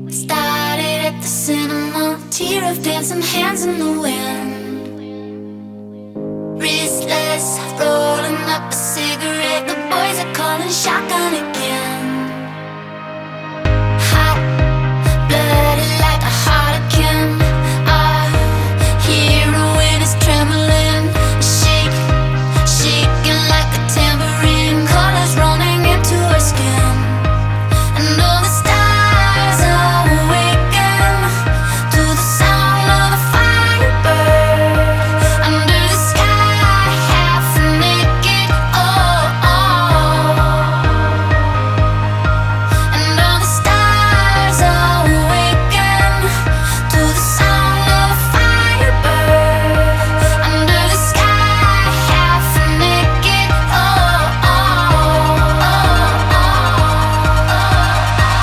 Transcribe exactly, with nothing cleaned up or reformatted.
Started at the cinema, tear of dancing hands in the wind. Restless,